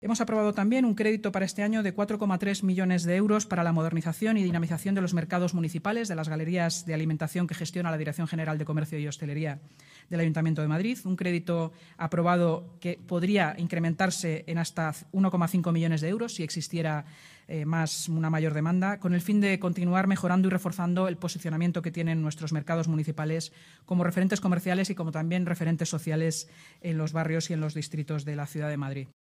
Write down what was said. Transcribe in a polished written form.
Hemos aprobado también un crédito para este año de 4,3 millones de euros para la modernización y dinamización de los mercados municipales, de las galerías de alimentación que gestiona la Dirección General de Comercio y Hostelería del Ayuntamiento de Madrid. Un crédito aprobado que podría incrementarse en hasta 1,5 millones de euros si existiera una mayor demanda, con el fin de continuar mejorando y reforzando el posicionamiento que tienen nuestros mercados municipales como referentes comerciales y como también referentes sociales en los barrios y en los distritos de la ciudad de Madrid.